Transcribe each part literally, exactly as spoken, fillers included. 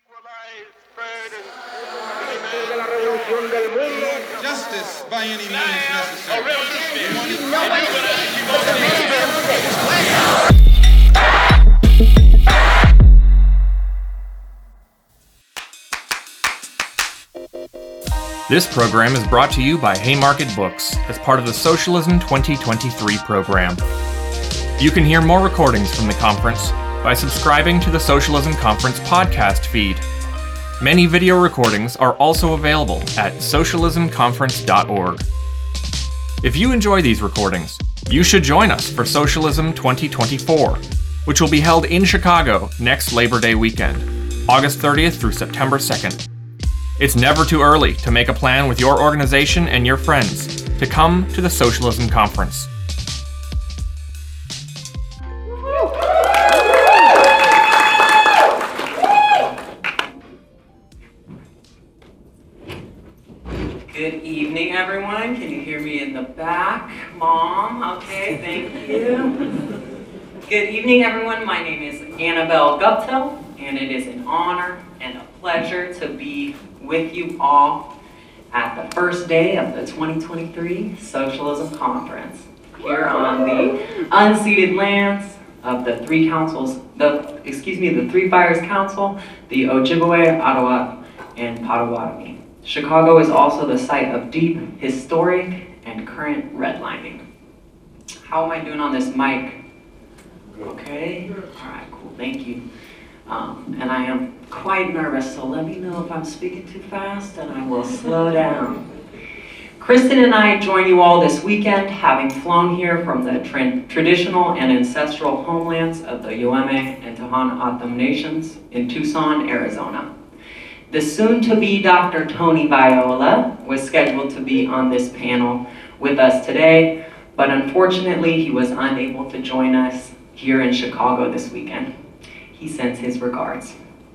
Justice by any means necessary. This program is brought to you by Haymarket Books as part of the Socialism twenty twenty-three program. You can hear more recordings from the conference by subscribing to the Socialism Conference podcast feed. Many video recordings are also available at socialism conference dot org. If you enjoy these recordings, you should join us for Socialism twenty twenty-four, which will be held in Chicago next Labor Day weekend, August thirtieth through September second. It's never too early to make a plan with your organization and your friends to come to the Socialism Conference. Good evening, everyone. Can you hear me in the back? Mom, okay, thank you. Good evening, everyone. My name is Annabelle Gupta, and it is an honor and a pleasure to be with you all at the first day of the twenty twenty-three Socialism Conference here on the unceded lands of the three councils, the excuse me, the Three Fires Council, the Ojibwe, Ottawa, and Potawatomi. Chicago is also the site of deep, historic, and current redlining. How am I doing on this mic? Okay? All right, cool, thank you. Um, and I am quite nervous, so let me know if I'm speaking too fast and I will slow down. Kristen and I join you all this weekend, having flown here from the tra- traditional and ancestral homelands of the Yoeme and Tohono O'odham nations in Tucson, Arizona. The soon-to-be Doctor Tony Viola was scheduled to be on this panel with us today, but unfortunately he was unable to join us here in Chicago this weekend. He sends his regards.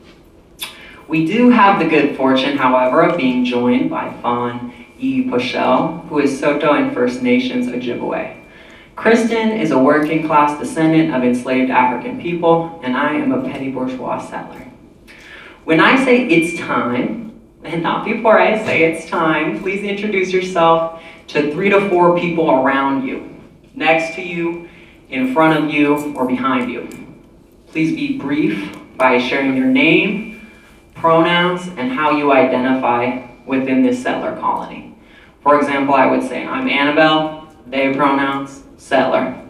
We do have the good fortune, however, of being joined by Fawn E. Pochel, who is Saulteaux and First Nations Ojibwe. Kristen is a working class descendant of enslaved African people, and I am a petty bourgeois settler. When I say it's time, and not before I say it's time, please introduce yourself to three to four people around you, next to you, in front of you, or behind you. Please be brief by sharing your name, pronouns, and how you identify within this settler colony. For example, I would say, I'm Annabelle, they pronouns, settler.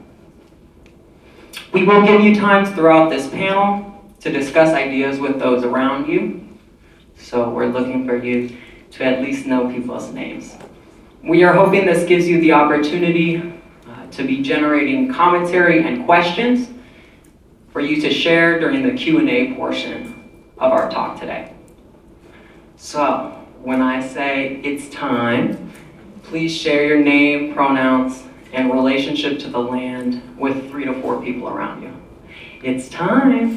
We will give you times throughout this panel to discuss ideas with those around you. So we're looking for you to at least know people's names. We are hoping this gives you the opportunity uh, to be generating commentary and questions for you to share during the Q and A portion of our talk today. So when I say it's time, please share your name, pronouns, and relationship to the land with three to four people around you. It's time.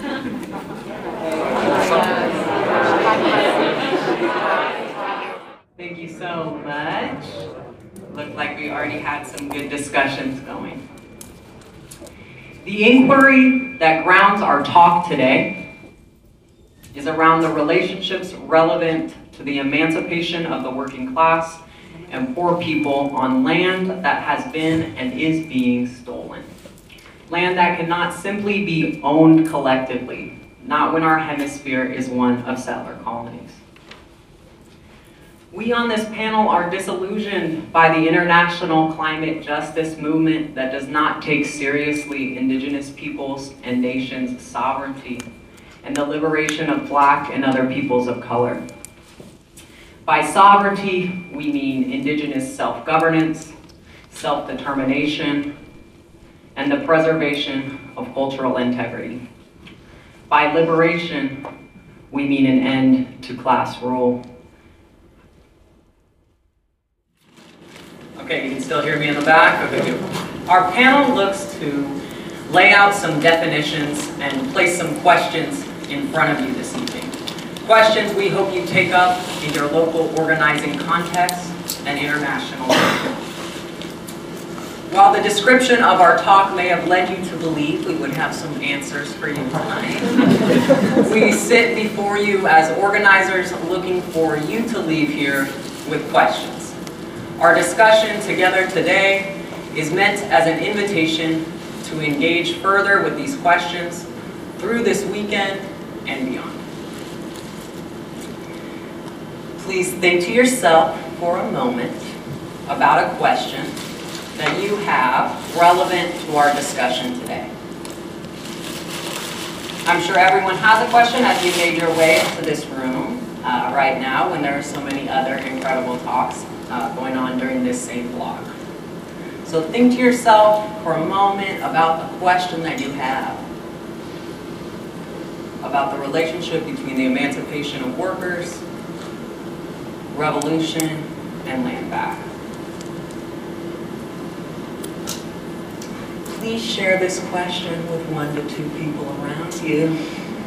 Thank you so much. Looked like we already had some good discussions going. The inquiry that grounds our talk today is around the relationships relevant to the emancipation of the working class and poor people on land that has been and is being stolen. Land that cannot simply be owned collectively, not when our hemisphere is one of settler colonies. We on this panel are disillusioned by the international climate justice movement that does not take seriously indigenous peoples and nations' sovereignty and the liberation of Black and other peoples of color. By sovereignty, we mean indigenous self-governance, self-determination, and the preservation of cultural integrity. By liberation, we mean an end to class rule. Okay, you can still hear me in the back? Okay, good. Our panel looks to lay out some definitions and place some questions in front of you this evening. Questions we hope you take up in your local organizing context and international. While the description of our talk may have led you to believe we would have some answers for you tonight, we sit before you as organizers looking for you to leave here with questions. Our discussion together today is meant as an invitation to engage further with these questions through this weekend and beyond. Please think to yourself for a moment about a question that you have relevant to our discussion today. I'm sure everyone has a question as you made your way into this room uh, right now when there are so many other incredible talks uh, going on during this same block. So think to yourself for a moment about the question that you have about the relationship between the emancipation of workers, revolution, and land back. Please share this question with one to two people around you.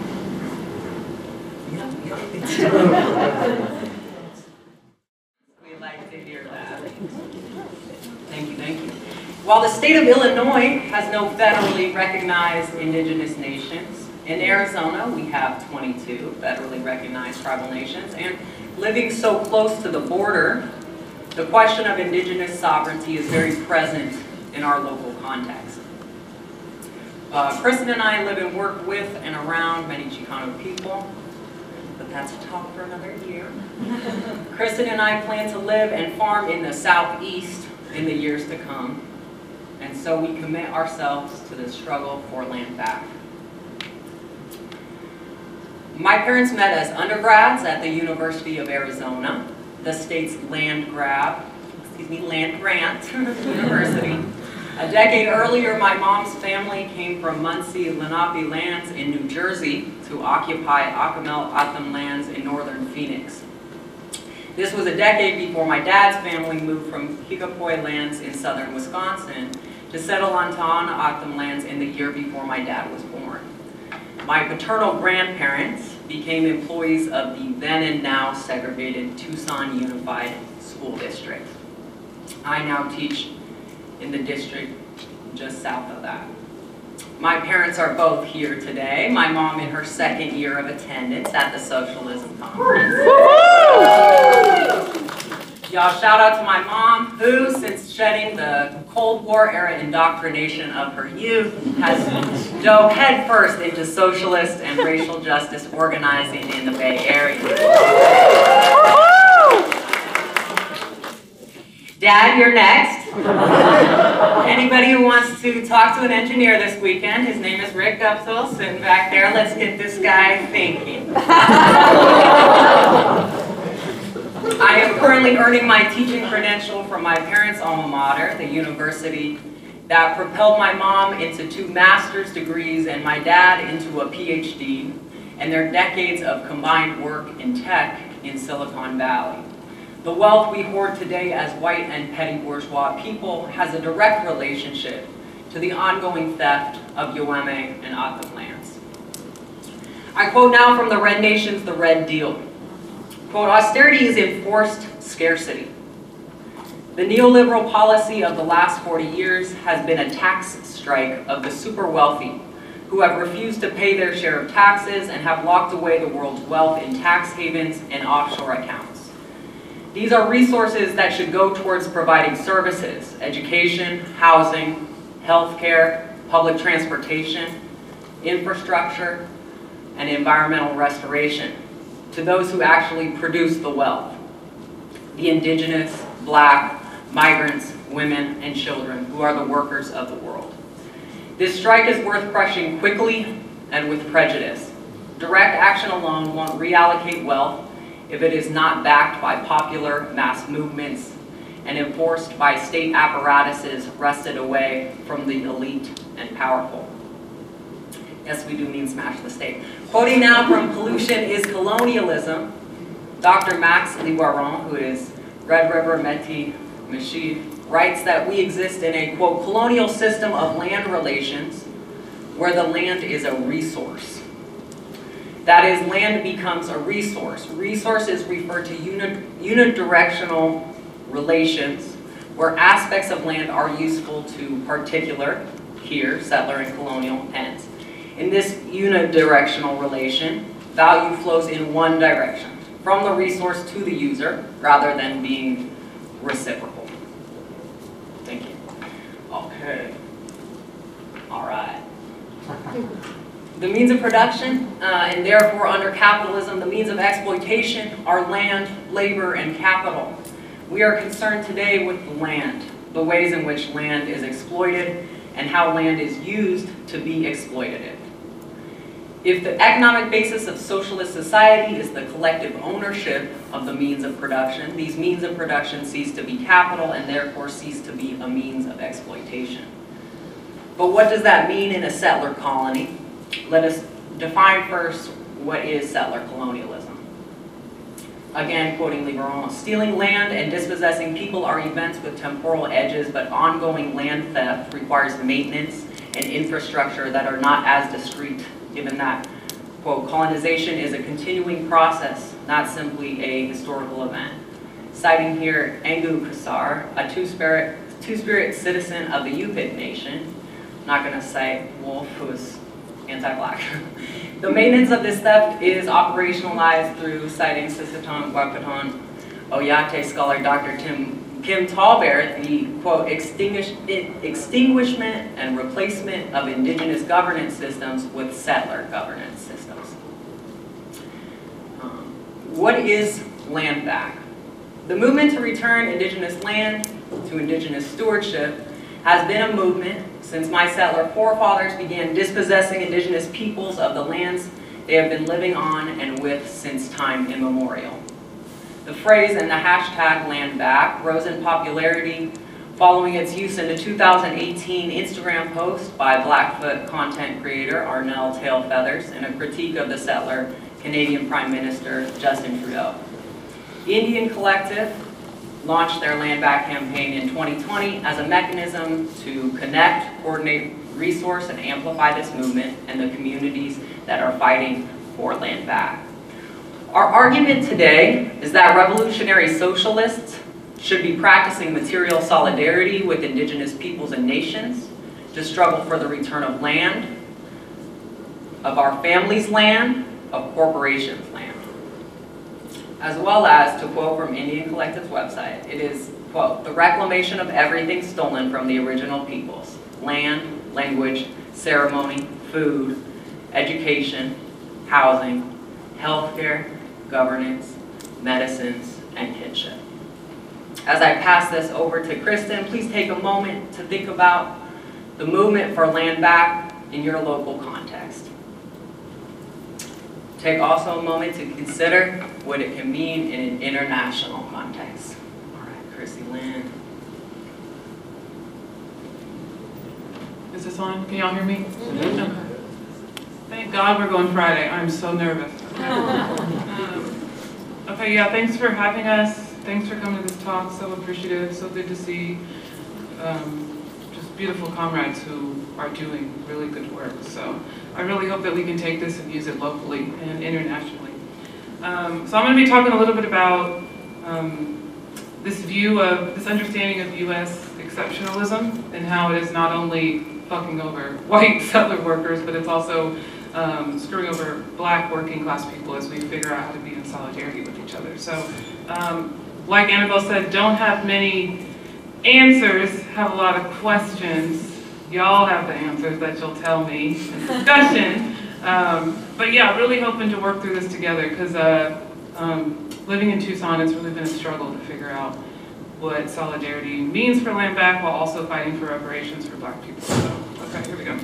Yeah, yeah, it's true. We like to hear that. Thank you, thank you. While the state of Illinois has no federally recognized indigenous nations, in Arizona we have twenty-two federally recognized tribal nations, and living so close to the border, the question of indigenous sovereignty is very present in our local context. Uh, Kristen and I live and work with and around many Chicano people, but that's a talk for another year. Kristen and I plan to live and farm in the Southeast in the years to come, and so we commit ourselves to the struggle for land back. My parents met as undergrads at the University of Arizona, the state's land grab, excuse me, land grant university. A decade earlier, my mom's family came from Muncie Lenape lands in New Jersey to occupy Acamel O'odham lands in northern Phoenix. This was a decade before my dad's family moved from Hickapoy lands in southern Wisconsin to settle on Tohono O'odham lands in the year before my dad was born. My paternal grandparents became employees of the then and now segregated Tucson Unified School District. I now teach in the district just south of that. My parents are both here today. My mom in her second year of attendance at the Socialism Conference. Y'all shout out to my mom, who, since shedding the Cold War era indoctrination of her youth, has dove headfirst into socialist and racial justice organizing in the Bay Area. Dad, you're next. Anybody who wants to talk to an engineer this weekend, his name is Rick Guptill, sitting back there. Let's get this guy thinking. I am currently earning my teaching credential from my parents' alma mater, the university that propelled my mom into two master's degrees and my dad into a P H D, and their decades of combined work in tech in Silicon Valley. The wealth we hoard today as white and petty bourgeois people has a direct relationship to the ongoing theft of Yoeme and O'odham lands. I quote now from the Red Nation's The Red Deal. Quote, austerity is enforced scarcity. The neoliberal policy of the last forty years has been a tax strike of the super wealthy who have refused to pay their share of taxes and have locked away the world's wealth in tax havens and offshore accounts. These are resources that should go towards providing services, education, housing, healthcare, public transportation, infrastructure, and environmental restoration to those who actually produce the wealth, the indigenous, black, migrants, women, and children who are the workers of the world. This strike is worth crushing quickly and with prejudice. Direct action alone won't reallocate wealth if it is not backed by popular mass movements and enforced by state apparatuses wrested away from the elite and powerful. Yes, we do mean smash the state. Quoting now from Pollution is Colonialism, Doctor Max Liboiron, who is Red River Métis Machi, writes that we exist in a, quote, colonial system of land relations where the land is a resource. That is, land becomes a resource. Resources refer to uni unidirectional relations where aspects of land are useful to particular, here, settler and colonial ends. In this unidirectional relation, value flows in one direction, from the resource to the user, rather than being reciprocal. Thank you. Okay. All right. The means of production, uh, and therefore under capitalism, the means of exploitation are land, labor, and capital. We are concerned today with land, the ways in which land is exploited, and how land is used to be exploited. If the economic basis of socialist society is the collective ownership of the means of production, these means of production cease to be capital and therefore cease to be a means of exploitation. But what does that mean in a settler colony? Let us define first what is settler colonialism. Again, quoting Liberon, stealing land and dispossessing people are events with temporal edges, but ongoing land theft requires maintenance and infrastructure that are not as discrete, given that, quote, colonization is a continuing process, not simply a historical event. Citing here Engu Kasar, a two-spirit two-spirit citizen of the Yupik Nation, I'm not going to cite Wolf, who is anti-black. The maintenance of this theft is operationalized through citing Sisseton Wakaton Oyate scholar Doctor Tim Kim Tallbear, the, quote, extinguish, extinguishment and replacement of indigenous governance systems with settler governance systems. Um, what is land back? The movement to return indigenous land to indigenous stewardship has been a movement since my settler forefathers began dispossessing indigenous peoples of the lands they have been living on and with since time immemorial. The phrase and the hashtag land back rose in popularity following its use in a two thousand eighteen Instagram post by Blackfoot content creator Arnell Tailfeathers in a critique of the settler Canadian Prime Minister Justin Trudeau. The Indian Collective launched their Land Back campaign in twenty twenty as a mechanism to connect, coordinate, resource, and amplify this movement and the communities that are fighting for land back. Our argument today is that revolutionary socialists should be practicing material solidarity with indigenous peoples and nations to struggle for the return of land, of our families' land, of corporations' land. As well as, to quote from Indian Collective's website, it is, quote, the reclamation of everything stolen from the original peoples: land, language, ceremony, food, education, housing, healthcare, governance, medicines, and kinship. As I pass this over to Kristen, please take a moment to think about the movement for land back in your local context. Take also a moment to consider what it can mean in an international context. All right, Chrissy Lynn. Is this on? Can y'all hear me? Mm-hmm. Okay. Thank God we're going Friday. I'm so nervous. um, okay, yeah, thanks for having us. Thanks for coming to this talk. So appreciative. So good to see um, just beautiful comrades who are doing really good work. So I really hope that we can take this and use it locally and internationally. Um, so I'm going to be talking a little bit about um, this view of, this understanding of U S exceptionalism and how it is not only fucking over white settler workers, but it's also um, screwing over black working class people as we figure out how to be in solidarity with each other. So um, like Annabelle said, don't have many answers, have a lot of questions. Y'all have the answers that you'll tell me in discussion. Um, but yeah, really hoping to work through this together because uh, um, living in Tucson, it's really been a struggle to figure out what solidarity means for land back while also fighting for reparations for black people. So, okay, here we go.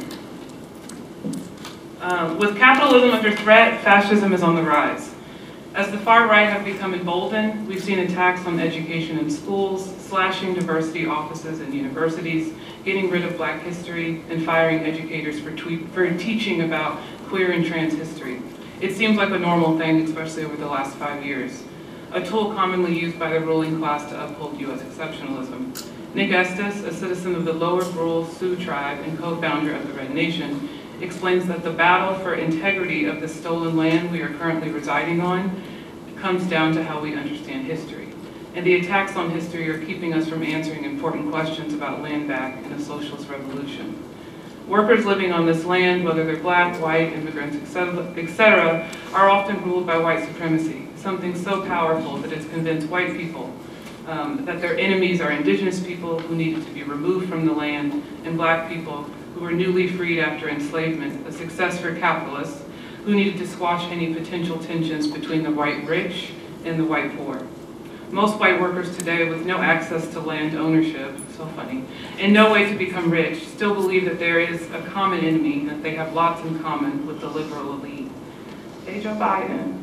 Um, with capitalism under threat, fascism is on the rise. As the far right have become emboldened, we've seen attacks on education in schools, slashing diversity offices in universities, getting rid of black history, and firing educators for, tweet, for teaching about queer and trans history. It seems like a normal thing, especially over the last five years. A tool commonly used by the ruling class to uphold U S exceptionalism. Nick Estes, a citizen of the Lower Brule Sioux tribe and co-founder of the Red Nation, explains that the battle for integrity of the stolen land we are currently residing on comes down to how we understand history. and the attacks on history are keeping us from answering important questions about land back in a socialist revolution. Workers living on this land, whether they're black, white, immigrants, et cetera, are often ruled by white supremacy, something so powerful that it's convinced white people um, that their enemies are indigenous people who needed to be removed from the land, and black people who were newly freed after enslavement, a success for capitalists who needed to squash any potential tensions between the white rich and the white poor. Most white workers today with no access to land ownership, so funny, and no way to become rich, still believe that there is a common enemy and that they have lots in common with the liberal elite. Hey, Joe Biden.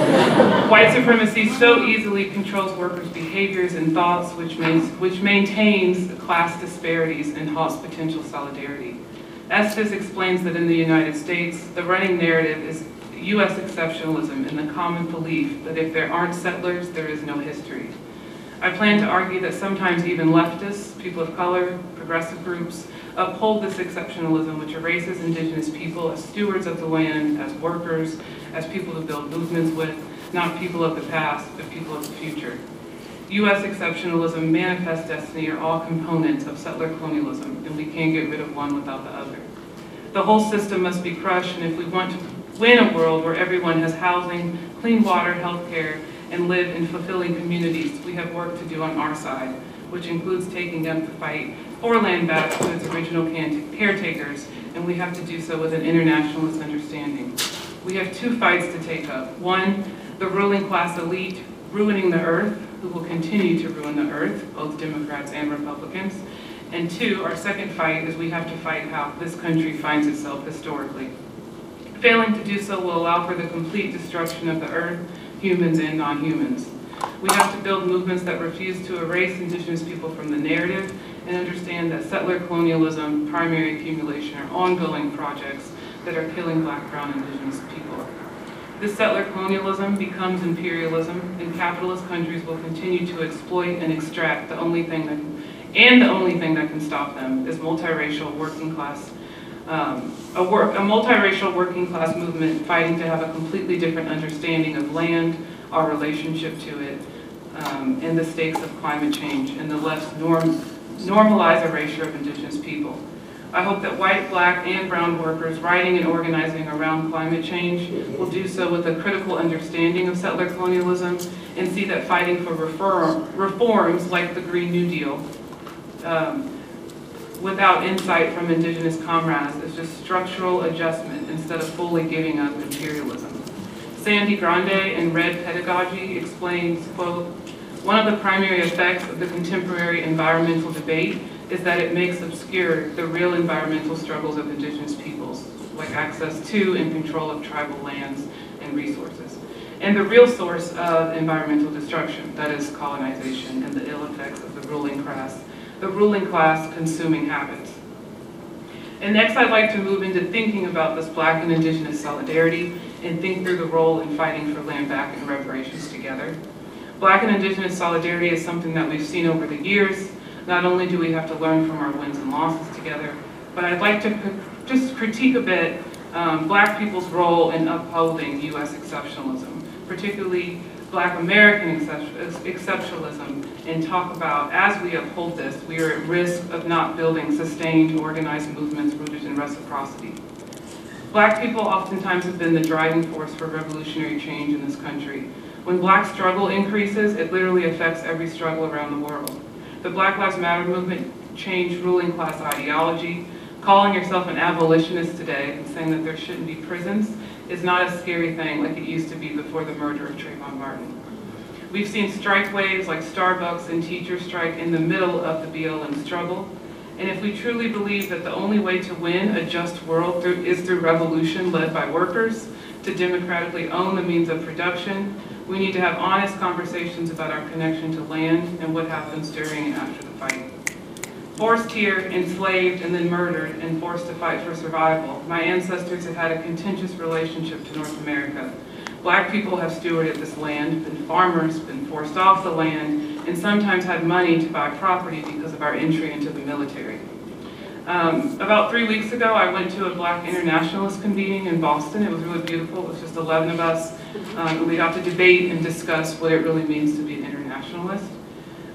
White supremacy so easily controls workers' behaviors and thoughts, which, main, which maintains class disparities and halts potential solidarity. Estes explains that in the United States, the running narrative is U S exceptionalism and the common belief that if there aren't settlers, there is no history. I plan to argue that sometimes even leftists, people of color, progressive groups, uphold this exceptionalism which erases indigenous people as stewards of the land, as workers, as people to build movements with, not people of the past, but people of the future. U S exceptionalism, manifest destiny are all components of settler colonialism, and we can't get rid of one without the other. The whole system must be crushed, and if we want to win a world where everyone has housing, clean water, health care, and live in fulfilling communities, we have work to do on our side, which includes taking up the fight for land back to its original caretakers, and we have to do so with an internationalist understanding. We have two fights to take up. One, the ruling class elite ruining the earth, who will continue to ruin the earth, both Democrats and Republicans. And two, our second fight is we have to fight how this country finds itself historically. Failing to do so will allow for the complete destruction of the earth, humans and non-humans. We have to build movements that refuse to erase indigenous people from the narrative and understand that settler colonialism, primary accumulation are ongoing projects that are killing black, brown, indigenous people. This settler colonialism becomes imperialism, and capitalist countries will continue to exploit and extract the only thing that can, and the only thing that can stop them is multiracial working class Um, a, work, a multiracial working class movement fighting to have a completely different understanding of land, our relationship to it, um, and the stakes of climate change, and the left's norm, normalize erasure of indigenous people. I hope that white, black, and brown workers writing and organizing around climate change will do so with a critical understanding of settler colonialism and see that fighting for reform, reforms like the Green New Deal um, without insight from indigenous comrades is just structural adjustment instead of fully giving up imperialism. Sandy Grande in Red Pedagogy explains, quote, one of the primary effects of the contemporary environmental debate is that it makes obscure the real environmental struggles of indigenous peoples, like access to and control of tribal lands and resources, and the real source of environmental destruction, that is colonization and the ill effects of the ruling class the ruling class consuming habits. And next I'd like to move into thinking about this black and indigenous solidarity and think through the role in fighting for land back and reparations together. Black and indigenous solidarity is something that we've seen over the years. Not only do we have to learn from our wins and losses together, but I'd like to just critique a bit um, black people's role in upholding U S exceptionalism, particularly Black American exceptionalism, and talk about, as we uphold this, we are at risk of not building sustained, organized movements rooted in reciprocity. Black people oftentimes have been the driving force for revolutionary change in this country. When black struggle increases, it literally affects every struggle around the world. The Black Lives Matter movement changed ruling class ideology. Calling yourself an abolitionist today and saying that there shouldn't be prisons is not a scary thing like it used to be before the murder of Trayvon Martin. We've seen strike waves like Starbucks and teachers strike in the middle of the B L M struggle. And if we truly believe that the only way to win a just world through, is through revolution led by workers to democratically own the means of production, we need to have honest conversations about our connection to land and what happens during and after the fight. Forced here, enslaved, and then murdered, and forced to fight for survival, my ancestors have had a contentious relationship to North America. Black people have stewarded this land, been farmers, been forced off the land, and sometimes had money to buy property because of our entry into the military. Um, about three weeks ago, I went to a Black internationalist convening in Boston. It was really beautiful. It was just eleven of us. Um, and we got to debate and discuss what it really means to be an internationalist.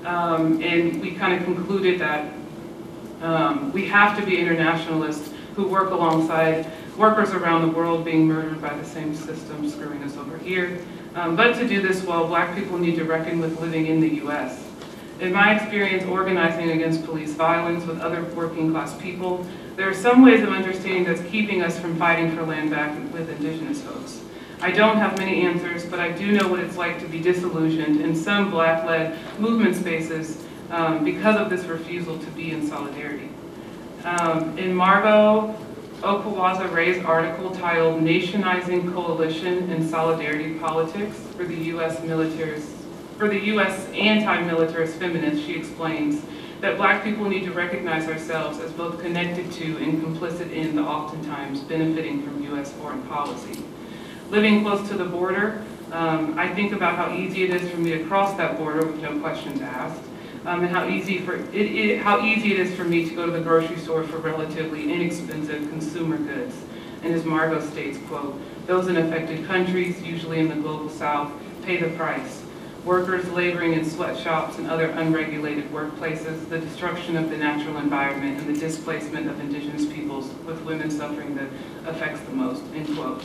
Um, and we kind of concluded that um, we have to be internationalists who work alongside workers around the world being murdered by the same system screwing us over here. Um, but to do this well, Black people need to reckon with living in the U S. In my experience organizing against police violence with other working class people, there are some ways of understanding that's keeping us from fighting for land back with indigenous folks. I don't have many answers, but I do know what it's like to be disillusioned in some Black-led movement spaces um, because of this refusal to be in solidarity. Um, in Margot Okawaza Ray's article titled Nationizing Coalition and Solidarity Politics for the U S Militarist, for the U S Anti-Militarist Feminists, she explains that Black people need to recognize ourselves as both connected to and complicit in the oftentimes benefiting from U S foreign policy. Living close to the border, um, I think about how easy it is for me to cross that border with no questions asked, um, and how easy for it, it, how easy it is for me to go to the grocery store for relatively inexpensive consumer goods. And as Margot states, quote, those in affected countries, usually in the global south, pay the price. Workers laboring in sweatshops and other unregulated workplaces, the destruction of the natural environment, and the displacement of indigenous peoples, with women suffering that affects the most, end quote.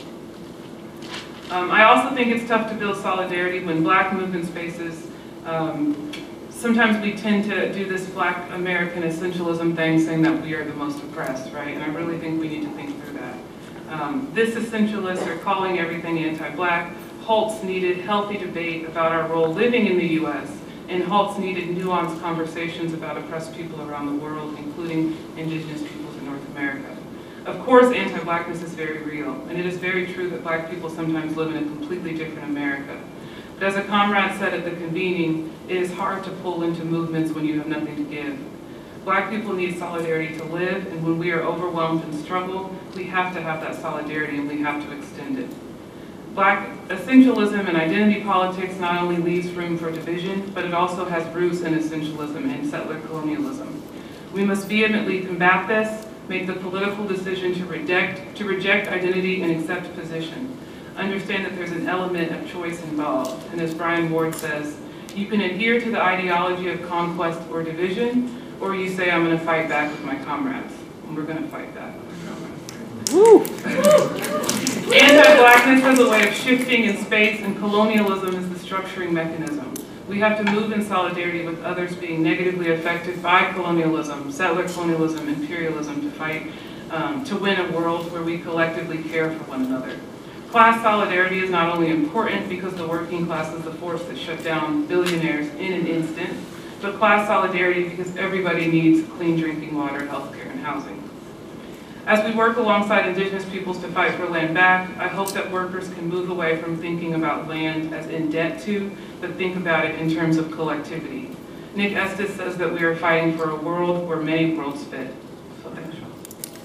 Um, I also think it's tough to build solidarity when Black movement spaces, um, sometimes we tend to do this Black American essentialism thing saying that we are the most oppressed, right? And I really think we need to think through that. Um, this essentialists are calling everything anti-Black. Halts needed healthy debate about our role living in the U S, and halts needed nuanced conversations about oppressed people around the world, including indigenous peoples in North America. Of course, anti-Blackness is very real, and it is very true that Black people sometimes live in a completely different America. But as a comrade said at the convening, it is hard to pull into movements when you have nothing to give. Black people need solidarity to live, and when we are overwhelmed and struggle, we have to have that solidarity and we have to extend it. Black essentialism and identity politics not only leaves room for division, but it also has roots in essentialism and settler colonialism. We must vehemently combat this, make the political decision to reject, to reject identity and accept position. Understand that there's an element of choice involved, and as Brian Ward says, you can adhere to the ideology of conquest or division, or you say, I'm gonna fight back with my comrades, and we're gonna fight back with our comrades. Woo! Anti-Blackness is a way of shifting in space, and colonialism is the structuring mechanism. We have to move in solidarity with others being negatively affected by colonialism, settler colonialism, imperialism to fight, um, to win a world where we collectively care for one another. Class solidarity is not only important because the working class is the force that shut down billionaires in an instant, but class solidarity because everybody needs clean drinking water, healthcare, and housing. As we work alongside indigenous peoples to fight for land back, I hope that workers can move away from thinking about land as in debt to, but think about it in terms of collectivity. Nick Estes says that we are fighting for a world where many worlds fit. So thanks, Sean.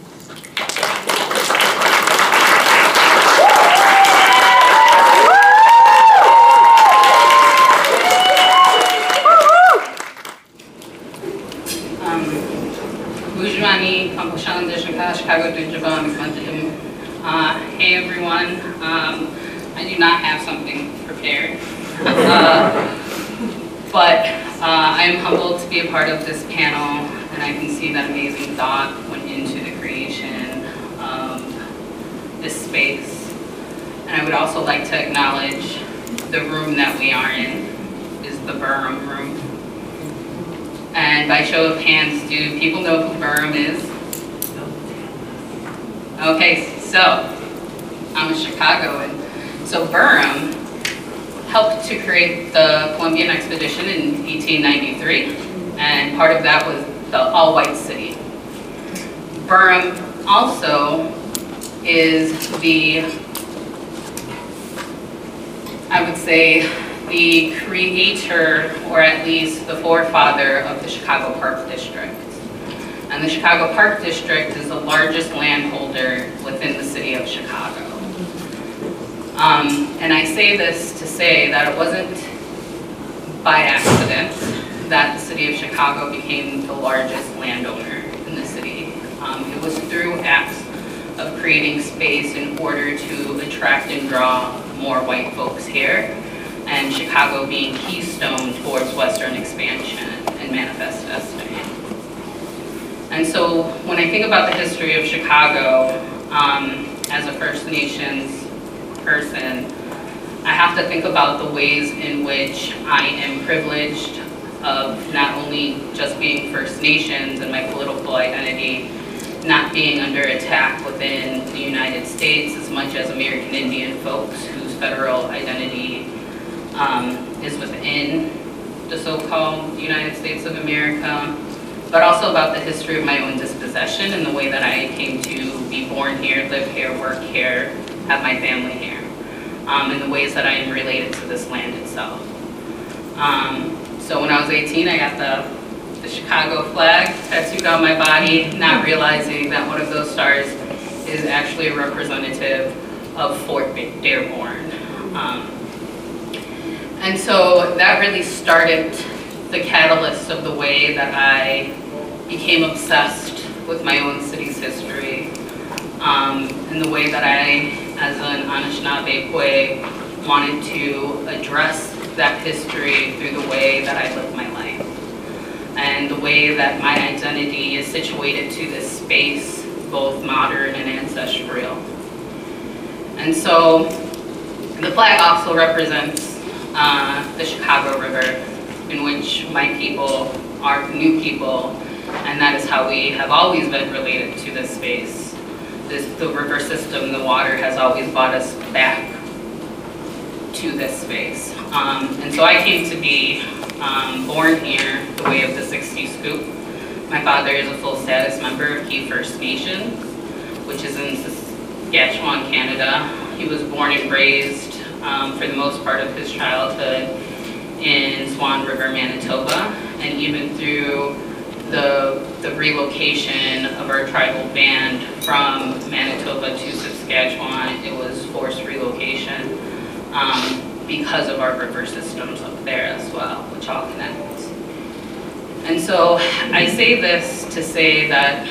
Chicago uh, Hey everyone, um, I do not have something prepared, uh, but uh, I am humbled to be a part of this panel, and I can see that amazing thought went into the creation of this space. And I would also like to acknowledge the room that we are in is the Burham room. And by show of hands, do people know who Burham is? Okay, so I'm a Chicagoan. So Burham helped to create the Columbian Expedition in eighteen ninety-three, and part of that was the all-white city. Burham also is the, I would say, the creator, or at least the forefather of the Chicago Park District. And the Chicago Park District is the largest landholder within the city of Chicago. Um, and I say this to say that it wasn't by accident that the city of Chicago became the largest landowner in the city. Um, it was through acts of creating space in order to attract and draw more white folks here. and Chicago being keystone towards Western expansion and manifest destiny. And so when I think about the history of Chicago, um, as a First Nations person, I have to think about the ways in which I am privileged of not only just being First Nations and my political identity not being under attack within the United States as much as American Indian folks whose federal identity um, is within the so-called United States of America, but also about the history of my own dispossession and the way that I came to be born here, live here, work here, have my family here, um, and the ways that I am related to this land itself. Um, so when I was eighteen, I got the the Chicago flag tattooed on my body, not realizing that one of those stars is actually a representative of Fort Dearborn. Um, and so that really started the catalyst of the way that I became obsessed with my own city's history, um, and the way that I, as an Anishinaabe Kwe, wanted to address that history through the way that I live my life, and the way that my identity is situated to this space, both modern and ancestral. And so the flag also represents uh, the Chicago River, in which my people are new people, and that is how we have always been related to this space. This, the river system, the water has always brought us back to this space. Um, and so I came to be um, born here the way of the sixty Scoop. My father is a full status member of Key First Nation, which is in Saskatchewan, Canada. He was born and raised um, for the most part of his childhood in Swan River, Manitoba, and even through the, the relocation of our tribal band from Manitoba to Saskatchewan, it was forced relocation um, because of our river systems up there as well, which all connect. And so I say this to say that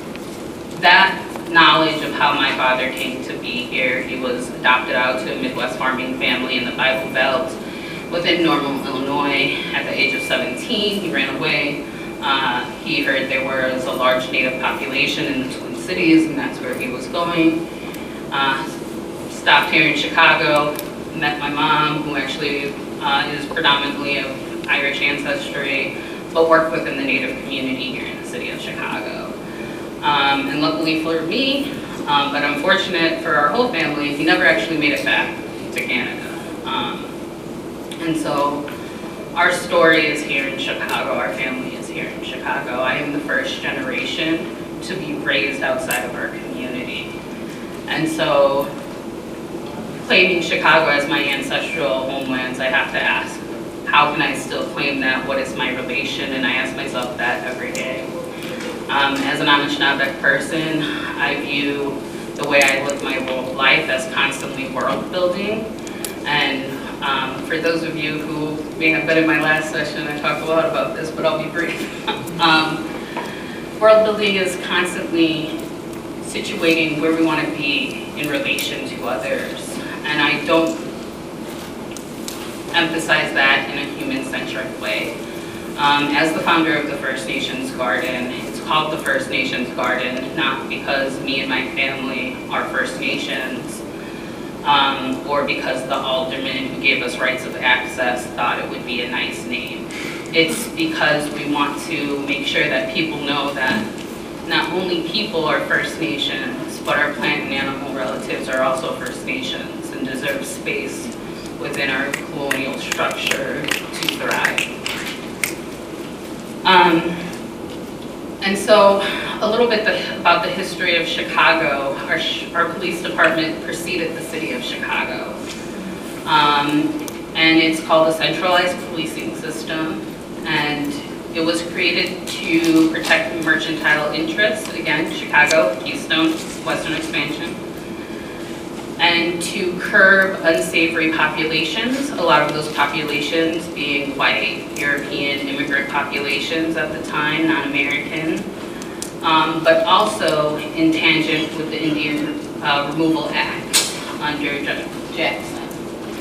that knowledge of how my father came to be here, he was adopted out to a Midwest farming family in the Bible Belt within Normal, Illinois. At the age of seventeen, he ran away. Uh, he heard there was a large Native population in the Twin Cities, and that's where he was going. Uh, stopped here in Chicago, met my mom, who actually uh, is predominantly of Irish ancestry, but worked within the Native community here in the city of Chicago. Um, and luckily for me, um, but unfortunate for our whole family, he never actually made it back to Canada. Um, and so our story is here in Chicago, our family is here in Chicago. I am the first generation to be raised outside of our community. And so claiming Chicago as my ancestral homelands, I have to ask, how can I still claim that? What is my relation? And I ask myself that every day. Um, as an Anishinaabe person, I view the way I live my whole life as constantly world building. And um, for those of you who may have been in my last session, I talked a lot about this, but I'll be brief. um, world building is constantly situating where we want to be in relation to others. And I don't emphasize that in a human-centric way. Um, as the founder of the First Nations Garden, it's called the First Nations Garden, not because me and my family are First Nations, um, or because the alderman who gave us rights of access thought it would be a nice name. It's because we want to make sure that people know that not only people are First Nations, but our plant and animal relatives are also First Nations and deserve space within our colonial structure to thrive. Um, and so a little bit the, about the history of Chicago. Our, our police department preceded the city of Chicago. Um, and it's called a centralized policing system. And it was created to protect mercantile interests, again, Chicago, Keystone, Western expansion, and to curb unsavory populations, a lot of those populations being white, European immigrant populations at the time, non-American, um, but also in tangent with the Indian uh, Removal Act under Judge Jackson.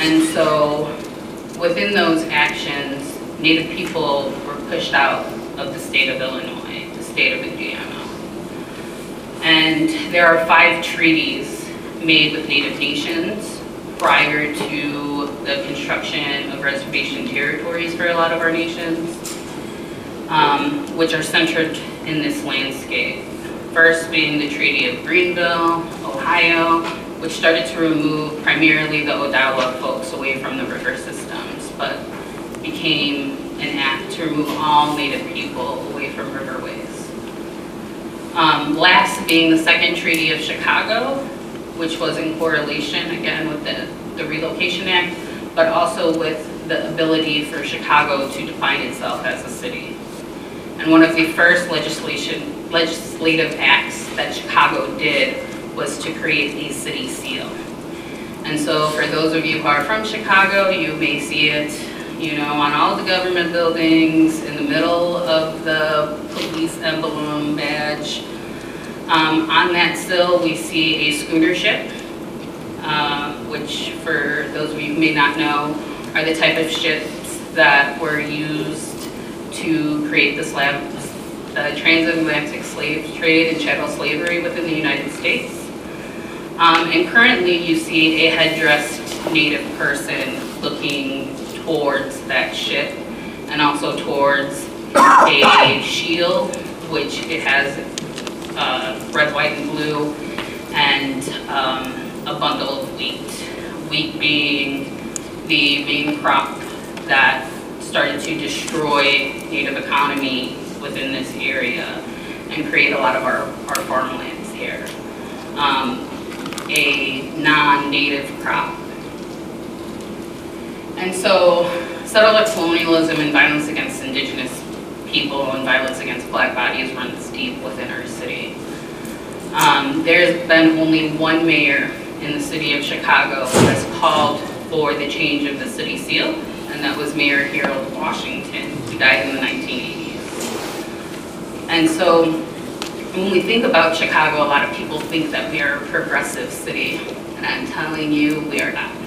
And so within those actions, Native people were pushed out of the state of Illinois, the state of Indiana. And there are five treaties made with Native nations prior to the construction of reservation territories for a lot of our nations, um, which are centered in this landscape. First being the Treaty of Greenville, Ohio, which started to remove primarily the Odawa folks away from the river systems, but became an act to remove all Native people away from riverways. Um, last being the Second Treaty of Chicago, which was in correlation again with the, the Relocation Act, but also with the ability for Chicago to define itself as a city. And one of the first legislation, legislative acts that Chicago did was to create a city seal. And so for those of you who are from Chicago, you may see it, you know, on all the government buildings, in the middle of the police emblem badge. Um, on that sill, we see a schooner ship, uh, which for those of you who may not know, are the type of ships that were used to create the slab, the transatlantic slave trade and chattel slavery within the United States. Um, and currently you see a headdressed Native person looking towards that ship and also towards a shield, which it has uh, red, white, and blue, and um, a bundle of wheat. Wheat being the main crop that started to destroy Native economy within this area and create a lot of our, our farmlands here. Um, a non-Native crop. And so settler colonialism and violence against indigenous people and violence against black bodies runs deep within our city. Um, there's been only one mayor in the city of Chicago who has called for the change of the city seal, and that was Mayor Harold Washington, who died in the nineteen eighties. And so when we think about Chicago, a lot of people think that we are a progressive city, and I'm telling you, we are not.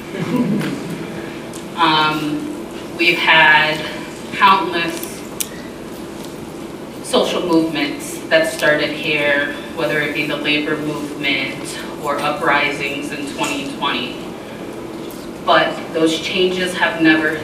um, we've had countless social movements that started here, whether it be the labor movement or uprisings in twenty twenty. But those changes have never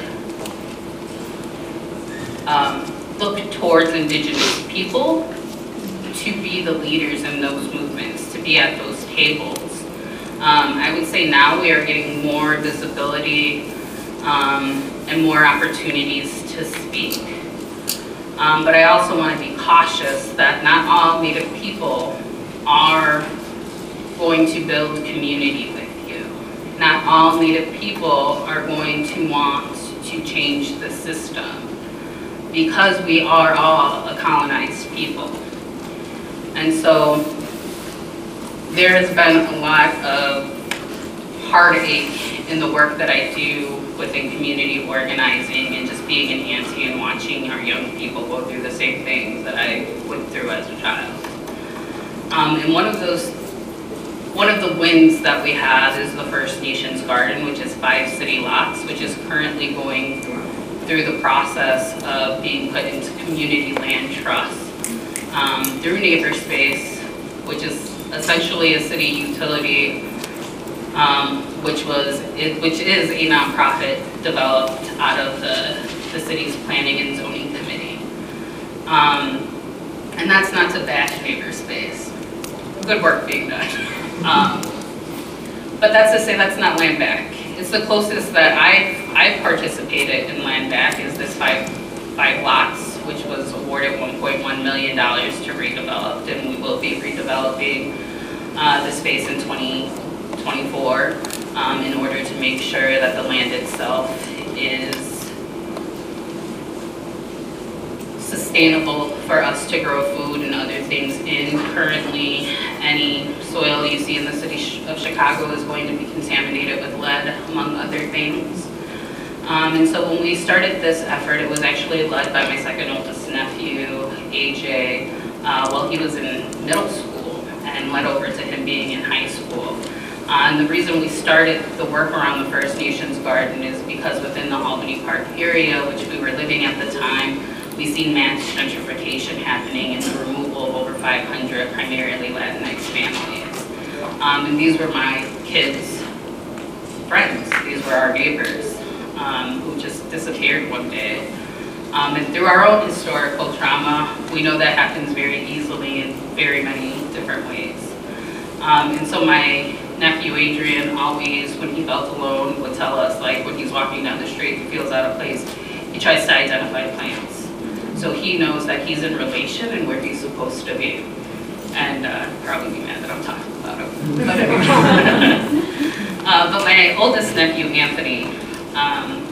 um, looked towards indigenous people to be the leaders in those movements, to be at those tables. Um, I would say now we are getting more visibility um, and more opportunities to speak. Um, but I also want to be cautious that not all Native people are going to build community with you. Not all Native people are going to want to change the system, because we are all a colonized people. And so there has been a lot of heartache in the work that I do within community organizing and just being an auntie and watching our young people go through the same things that I went through as a child. Um, and one of those, one of the wins that we have is the First Nations Garden, which is five city lots, which is currently going through the process of being put into community land trust um, through NeighborSpace, which is essentially a city utility, um, which was it, which is a nonprofit developed out of the, the city's planning and zoning committee. Um, and that's not to bash NeighborSpace. Good work being done. Um, but that's to say that's not land back. It's the closest that I've, I've participated in land back is this five, five lots, which was awarded one point one million dollars to redevelop, and we will be redeveloping uh, the space in twenty twenty-four um, in order to make sure that the land itself is sustainable for us to grow food and other things in. Currently, any soil you see in the city of Chicago is going to be contaminated with lead, among other things. Um, and so when we started this effort, it was actually led by my second oldest nephew, A J, uh, while he was in middle school, and led over to him being in high school. Uh, and the reason we started the work around the First Nations Garden is because within the Albany Park area, which we were living at the time, we seen mass gentrification happening and the removal of over five hundred primarily Latinx families. Um, and these were my kids' friends. These were our neighbors um, who just disappeared one day. Um, and through our own historical trauma, we know that happens very easily in very many different ways. Um, and so my nephew Adrian always, when he felt alone, would tell us, like when he's walking down the street and feels out of place, he tries to identify plants. So he knows that he's in relation and where he's supposed to be. And uh, probably be mad that I'm talking about him. But anyway. uh, but my oldest nephew, Anthony, um,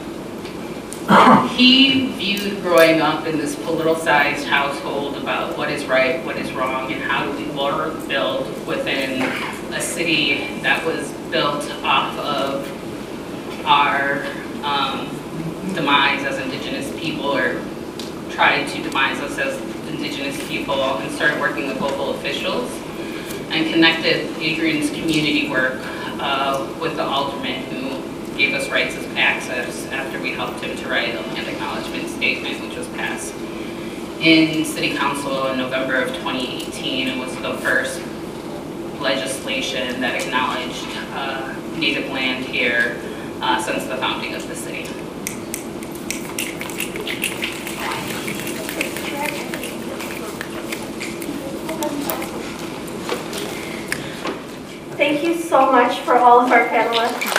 he viewed growing up in this politicized household about what is right, what is wrong, and how do we work, build within a city that was built off of our um, demise as Indigenous people, or tried to demise us as Indigenous people, and started working with local officials and connected Adrian's community work uh, with the alderman who gave us rights of access after we helped him to write a land acknowledgement statement, which was passed in City Council in November of twenty eighteen. It was the first legislation that acknowledged uh, native land here uh, since the founding of the city. Thank you so much for all of our panelists.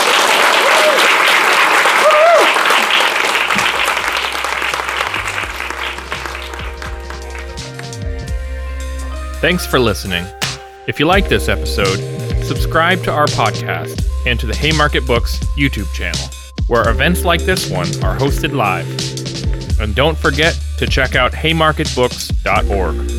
Thanks for listening. If you like this episode, subscribe to our podcast and to the Haymarket Books YouTube channel, where events like this one are hosted live. And don't forget to check out haymarket books dot org.